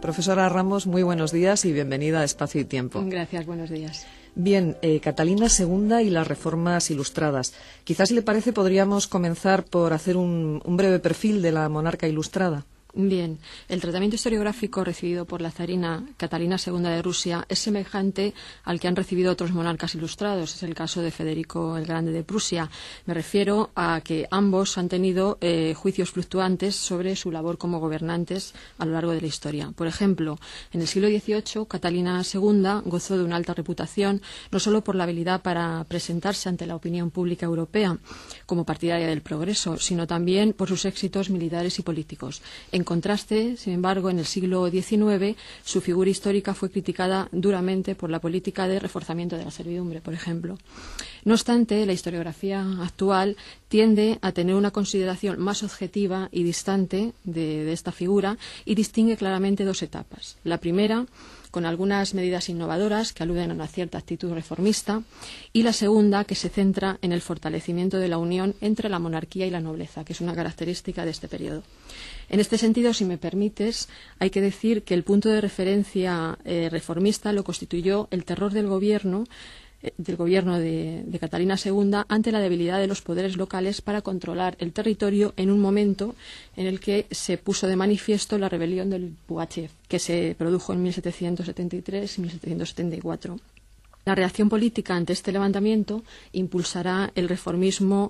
Profesora Ramos, muy buenos días y bienvenida a Espacio y Tiempo. Gracias, buenos días. Bien, Catalina II y las reformas ilustradas. Quizás, si le parece, podríamos comenzar por hacer un breve perfil de la monarca ilustrada. Bien, el tratamiento historiográfico recibido por la zarina Catalina II de Rusia es semejante al que han recibido otros monarcas ilustrados. Es el caso de Federico el Grande de Prusia. Me refiero a que ambos han tenido juicios fluctuantes sobre su labor como gobernantes a lo largo de la historia. Por ejemplo, en el siglo XVIII, Catalina II gozó de una alta reputación no solo por la habilidad para presentarse ante la opinión pública europea como partidaria del progreso, sino también por sus éxitos militares y políticos. En contraste, sin embargo, en el siglo XIX su figura histórica fue criticada duramente por la política de reforzamiento de la servidumbre, por ejemplo. No obstante, la historiografía actual tiende a tener una consideración más objetiva y distante de esta figura y distingue claramente dos etapas. La primera, con algunas medidas innovadoras que aluden a una cierta actitud reformista, y la segunda, que se centra en el fortalecimiento de la unión entre la monarquía y la nobleza, que es una característica de este periodo. En este sentido, si me permites, hay que decir que el punto de referencia reformista lo constituyó el terror del gobierno de Catalina II ante la debilidad de los poderes locales para controlar el territorio en un momento en el que se puso de manifiesto la rebelión del Pugachev, que se produjo en 1773 y 1774. La reacción política ante este levantamiento impulsará el reformismo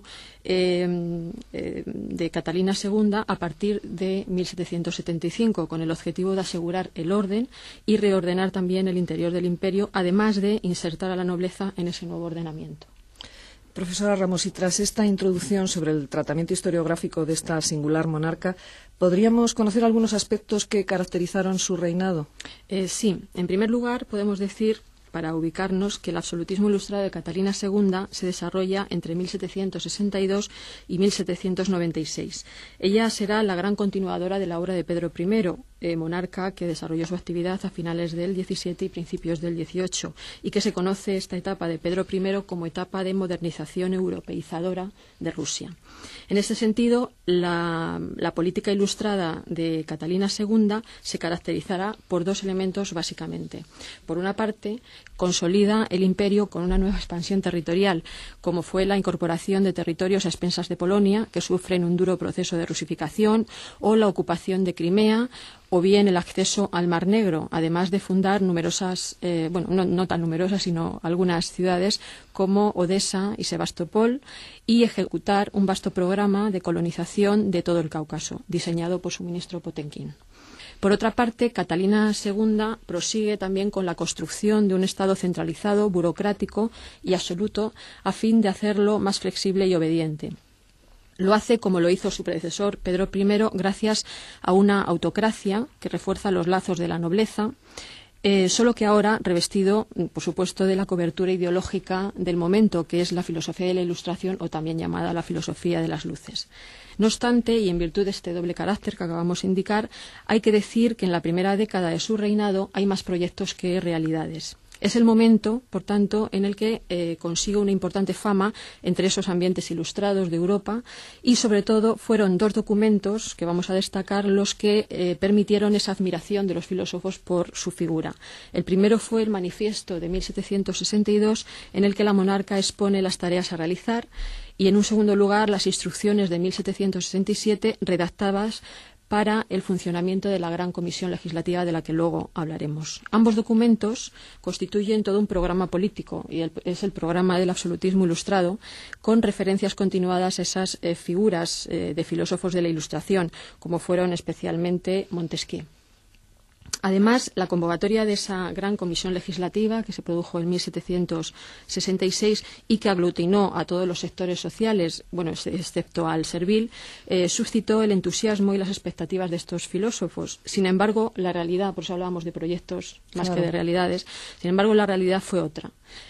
de Catalina II a partir de 1775, con el objetivo de asegurar el orden y reordenar también el interior del imperio, además de insertar a la nobleza en ese nuevo ordenamiento. Profesora Ramos, y tras esta introducción sobre el tratamiento historiográfico de esta singular monarca, ¿podríamos conocer algunos aspectos que caracterizaron su reinado? Sí, en primer lugar podemos decir, para ubicarnos, que el absolutismo ilustrado de Catalina II se desarrolla entre 1762 y 1796. Ella será la gran continuadora de la obra de Pedro I, monarca que desarrolló su actividad a finales del XVII y principios del XVIII, y que se conoce esta etapa de Pedro I como etapa de modernización europeizadora de Rusia. En este sentido, la política ilustrada de Catalina II se caracterizará por dos elementos básicamente. Por una parte, consolida el imperio con una nueva expansión territorial, como fue la incorporación de territorios a expensas de Polonia, que sufren un duro proceso de rusificación, o la ocupación de Crimea, o bien el acceso al Mar Negro, además de fundar numerosas, no tan numerosas, sino algunas ciudades como Odesa y Sebastopol, y ejecutar un vasto programa de colonización de todo el Cáucaso, diseñado por su ministro Potenkin. Por otra parte, Catalina II prosigue también con la construcción de un Estado centralizado, burocrático y absoluto, a fin de hacerlo más flexible y obediente. Lo hace, como lo hizo su predecesor Pedro I, gracias a una autocracia que refuerza los lazos de la nobleza, solo que ahora revestido, por supuesto, de la cobertura ideológica del momento, que es la filosofía de la Ilustración, o también llamada la filosofía de las luces. No obstante, y en virtud de este doble carácter que acabamos de indicar, hay que decir que en la primera década de su reinado hay más proyectos que realidades. Es el momento, por tanto, en el que consigue una importante fama entre esos ambientes ilustrados de Europa, y sobre todo fueron dos documentos que vamos a destacar los que permitieron esa admiración de los filósofos por su figura. El primero fue el Manifiesto de 1762, en el que la monarca expone las tareas a realizar, y en un segundo lugar las instrucciones de 1767 redactadas para el funcionamiento de la Gran Comisión Legislativa, de la que luego hablaremos. Ambos documentos constituyen todo un programa político, y es el programa del absolutismo ilustrado, con referencias continuadas a esas figuras de filósofos de la Ilustración, como fueron especialmente Montesquieu. Además, la convocatoria de esa gran comisión legislativa que se produjo en 1766 y que aglutinó a todos los sectores sociales, excepto al servil, suscitó el entusiasmo y las expectativas de estos filósofos. Sin embargo, la realidad, por eso hablábamos de proyectos más que de realidades, sin embargo, la realidad fue otra.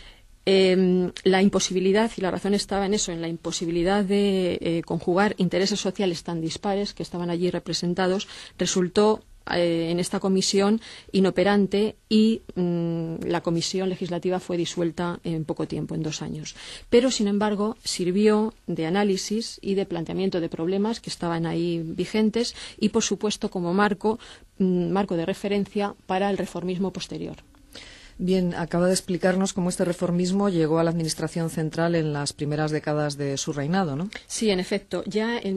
La imposibilidad, y la razón estaba en eso, en la imposibilidad de conjugar intereses sociales tan dispares que estaban allí representados, resultó en esta comisión inoperante y la comisión legislativa fue disuelta en poco tiempo, en 2 años. Pero, sin embargo, sirvió de análisis y de planteamiento de problemas que estaban ahí vigentes y, por supuesto, como marco de referencia para el reformismo posterior. Bien, acaba de explicarnos cómo este reformismo llegó a la Administración central en las primeras décadas de su reinado, ¿no? Sí, en efecto. Ya en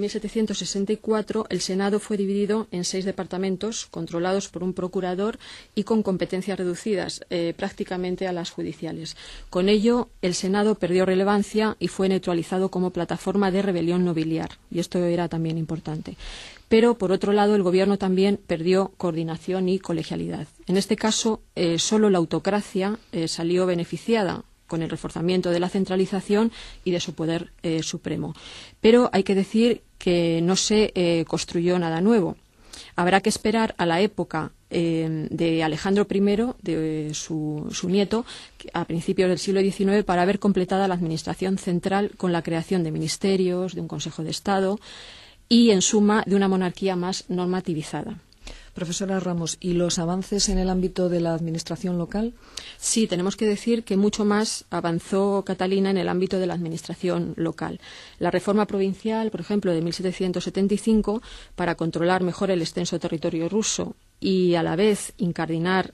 1764 el Senado fue dividido en 6 departamentos controlados por un procurador y con competencias reducidas, prácticamente a las judiciales. Con ello, el Senado perdió relevancia y fue neutralizado como plataforma de rebelión nobiliar, y esto era también importante. Pero, por otro lado, el Gobierno también perdió coordinación y colegialidad. En este caso, solo la autocracia salió beneficiada con el reforzamiento de la centralización y de su poder supremo. Pero hay que decir que no se construyó nada nuevo. Habrá que esperar a la época de Alejandro I, de su nieto, a principios del siglo XIX, para ver completada la administración central con la creación de ministerios, de un Consejo de Estado y, en suma, de una monarquía más normativizada. Profesora Ramos, ¿y los avances en el ámbito de la administración local? Sí, tenemos que decir que mucho más avanzó Catalina en el ámbito de la administración local. La reforma provincial, por ejemplo, de 1775, para controlar mejor el extenso territorio ruso y a la vez incardinar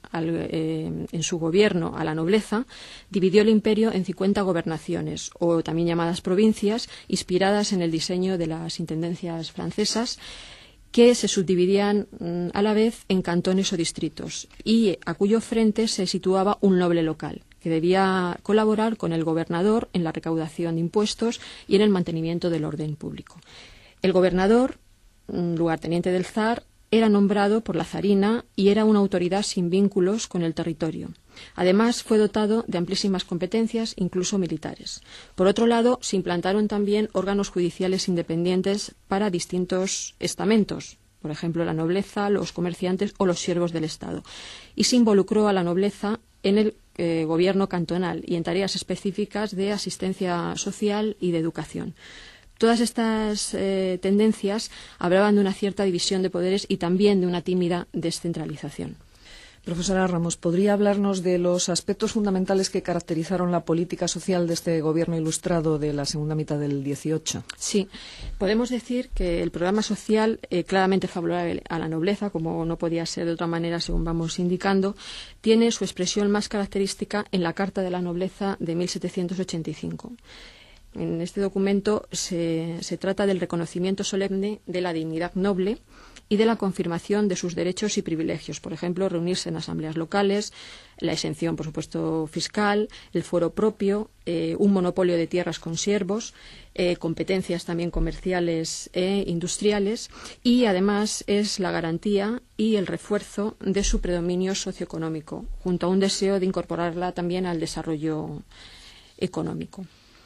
en su gobierno a la nobleza, dividió el imperio en 50 gobernaciones, o también llamadas provincias, inspiradas en el diseño de las intendencias francesas, que se subdividían a la vez en cantones o distritos, y a cuyo frente se situaba un noble local, que debía colaborar con el gobernador en la recaudación de impuestos y en el mantenimiento del orden público. El gobernador, lugarteniente del zar, era nombrado por la zarina y era una autoridad sin vínculos con el territorio. Además, fue dotado de amplísimas competencias, incluso militares. Por otro lado, se implantaron también órganos judiciales independientes para distintos estamentos, por ejemplo, la nobleza, los comerciantes o los siervos del Estado. Y se involucró a la nobleza en el gobierno cantonal y en tareas específicas de asistencia social y de educación. Todas estas tendencias hablaban de una cierta división de poderes y también de una tímida descentralización. Profesora Ramos, ¿podría hablarnos de los aspectos fundamentales que caracterizaron la política social de este gobierno ilustrado de la segunda mitad del XVIII? Sí, podemos decir que el programa social, claramente favorable a la nobleza, como no podía ser de otra manera según vamos indicando, tiene su expresión más característica en la Carta de la Nobleza de 1785. En este documento se trata del reconocimiento solemne de la dignidad noble y de la confirmación de sus derechos y privilegios, por ejemplo, reunirse en asambleas locales, la exención, por supuesto, fiscal, el fuero propio, un monopolio de tierras con siervos, competencias también comerciales e industriales, y además es la garantía y el refuerzo de su predominio socioeconómico, junto a un deseo de incorporarla también al desarrollo económico.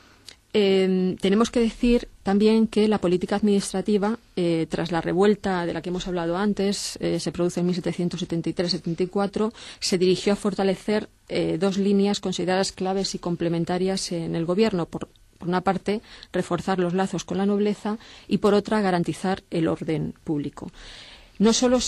Tenemos que decir también que la política administrativa, tras la revuelta de la que hemos hablado antes, se produce en 1773-74, se dirigió a fortalecer 2 líneas consideradas claves y complementarias en el gobierno. Por una parte, reforzar los lazos con la nobleza y, por otra, garantizar el orden público. No solo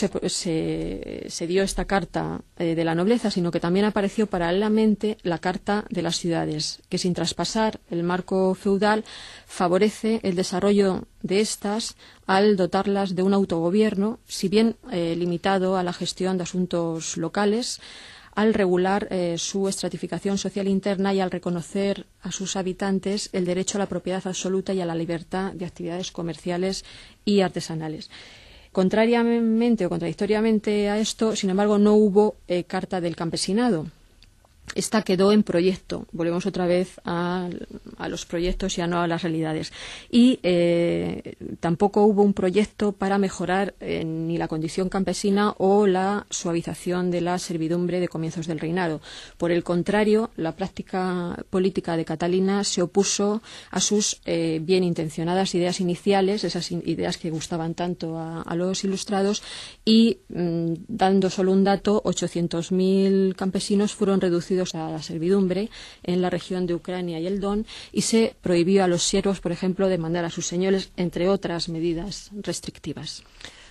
se dio esta Carta de la Nobleza, sino que también apareció paralelamente la Carta de las Ciudades, que sin traspasar el marco feudal favorece el desarrollo de estas al dotarlas de un autogobierno, si bien limitado a la gestión de asuntos locales, al regular su estratificación social interna y al reconocer a sus habitantes el derecho a la propiedad absoluta y a la libertad de actividades comerciales y artesanales. Contrariamente o contradictoriamente a esto, sin embargo, no hubo Carta del Campesinado. Esta quedó en proyecto. Volvemos otra vez a los proyectos y no a las realidades. Y tampoco hubo un proyecto para mejorar ni la condición campesina o la suavización de la servidumbre de comienzos del reinado. Por el contrario, la práctica política de Catalina se opuso a sus bien intencionadas ideas iniciales, esas ideas que gustaban tanto a los ilustrados, y dando solo un dato, 800.000 campesinos fueron reducidos a la servidumbre en la región de Ucrania y el Don, y se prohibió a los siervos, por ejemplo, de mandar a sus señores, entre otras medidas restrictivas.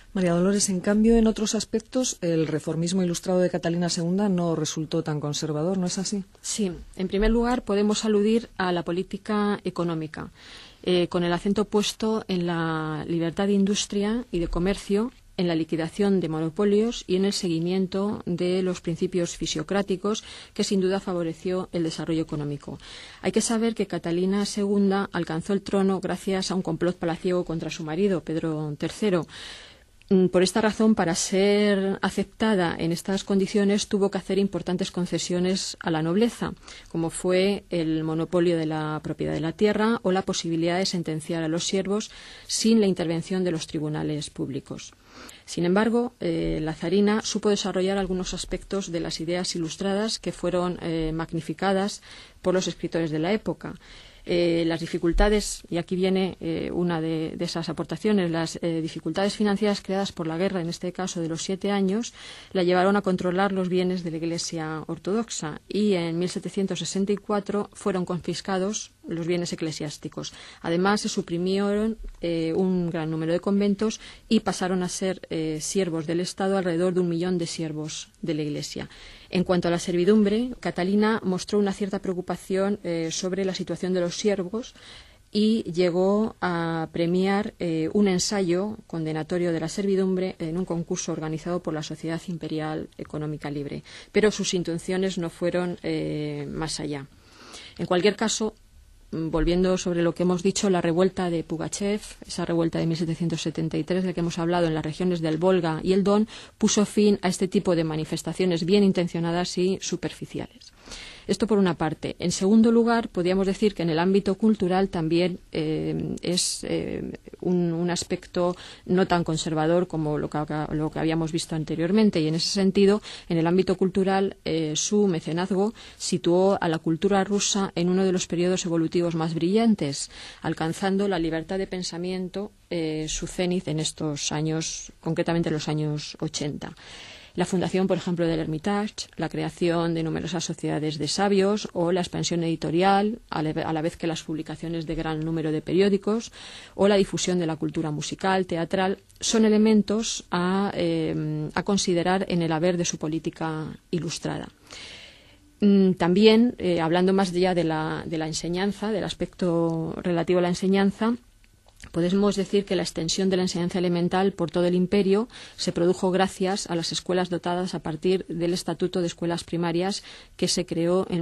María Dolores, en cambio, en otros aspectos, el reformismo ilustrado de Catalina II no resultó tan conservador, ¿no es así? Sí. En primer lugar, podemos aludir a la política económica, con el acento puesto en la libertad de industria y de comercio, en la liquidación de monopolios y en el seguimiento de los principios fisiocráticos, que sin duda favoreció el desarrollo económico. Hay que saber que Catalina II alcanzó el trono gracias a un complot palaciego contra su marido, Pedro III. Por esta razón, para ser aceptada en estas condiciones, tuvo que hacer importantes concesiones a la nobleza, como fue el monopolio de la propiedad de la tierra o la posibilidad de sentenciar a los siervos sin la intervención de los tribunales públicos. Sin embargo, la zarina supo desarrollar algunos aspectos de las ideas ilustradas que fueron magnificadas por los escritores de la época. Las dificultades, y aquí viene una de esas aportaciones, las dificultades financieras creadas por la guerra, en este caso de los 7 años, la llevaron a controlar los bienes de la Iglesia ortodoxa y en 1764 fueron confiscados los bienes eclesiásticos. Además, se suprimieron un gran número de conventos y pasaron a ser siervos del Estado alrededor de 1 millón de siervos de la Iglesia. En cuanto a la servidumbre, Catalina mostró una cierta preocupación sobre la situación de los siervos y llegó a premiar un ensayo condenatorio de la servidumbre en un concurso organizado por la Sociedad Imperial Económica Libre. Pero sus intenciones no fueron más allá. En cualquier caso, volviendo sobre lo que hemos dicho, la revuelta de Pugachev, esa revuelta de 1773 de la que hemos hablado en las regiones del Volga y el Don, puso fin a este tipo de manifestaciones bien intencionadas y superficiales. Esto por una parte. En segundo lugar, podríamos decir que en el ámbito cultural también es un aspecto no tan conservador como lo que habíamos visto anteriormente. Y en ese sentido, en el ámbito cultural, su mecenazgo situó a la cultura rusa en uno de los periodos evolutivos más brillantes, alcanzando la libertad de pensamiento, su cénit en estos años, concretamente en los años 80. La fundación, por ejemplo, del Hermitage, la creación de numerosas sociedades de sabios o la expansión editorial, a la vez que las publicaciones de gran número de periódicos o la difusión de la cultura musical, teatral, son elementos a considerar en el haber de su política ilustrada. También, hablando más allá de la enseñanza, del aspecto relativo a la enseñanza, podemos decir que la extensión de la enseñanza elemental por todo el imperio se produjo gracias a las escuelas dotadas a partir del Estatuto de Escuelas Primarias que se creó en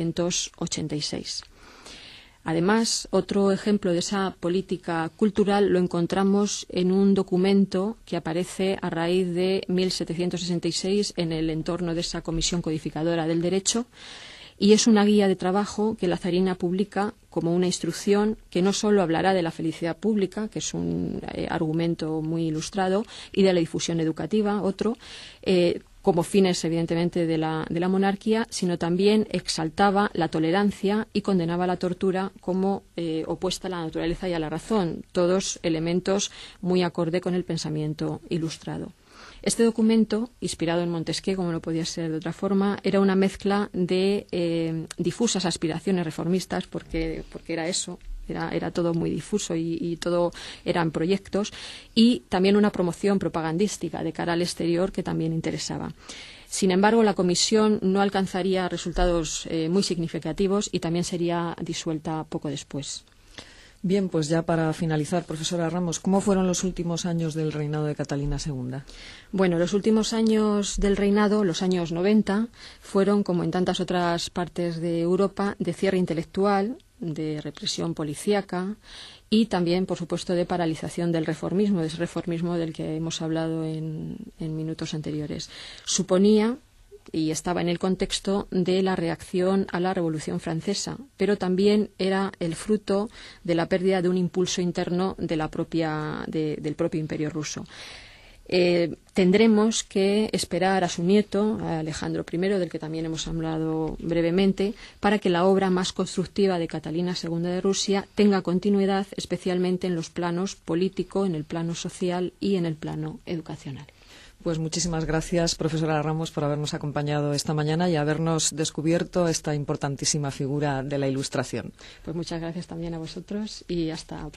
1786. Además, otro ejemplo de esa política cultural lo encontramos en un documento que aparece a raíz de 1766 en el entorno de esa Comisión Codificadora del Derecho, y es una guía de trabajo que la zarina publica como una instrucción que no solo hablará de la felicidad pública, que es un argumento muy ilustrado, y de la difusión educativa, otro, como fines, evidentemente, de la monarquía, sino también exaltaba la tolerancia y condenaba la tortura como opuesta a la naturaleza y a la razón, todos elementos muy acorde con el pensamiento ilustrado. Este documento, inspirado en Montesquieu, como no podía ser de otra forma, era una mezcla de difusas aspiraciones reformistas, porque era eso, era todo muy difuso y todo eran proyectos, y también una promoción propagandística de cara al exterior que también interesaba. Sin embargo, la comisión no alcanzaría resultados muy significativos y también sería disuelta poco después. Bien, pues ya para finalizar, profesora Ramos, ¿cómo fueron los últimos años del reinado de Catalina II? Bueno, los últimos años del reinado, los años 90, fueron, como en tantas otras partes de Europa, de cierre intelectual, de represión policíaca y también, por supuesto, de paralización del reformismo, de ese reformismo del que hemos hablado en minutos anteriores. Suponía y estaba en el contexto de la reacción a la Revolución Francesa, pero también era el fruto de la pérdida de un impulso interno del propio Imperio ruso. Tendremos que esperar a su nieto, a Alejandro I, del que también hemos hablado brevemente, para que la obra más constructiva de Catalina II de Rusia tenga continuidad, especialmente en los planos político, en el plano social y en el plano educacional. Pues muchísimas gracias, profesora Ramos, por habernos acompañado esta mañana y habernos descubierto esta importantísima figura de la Ilustración. Pues muchas gracias también a vosotros y hasta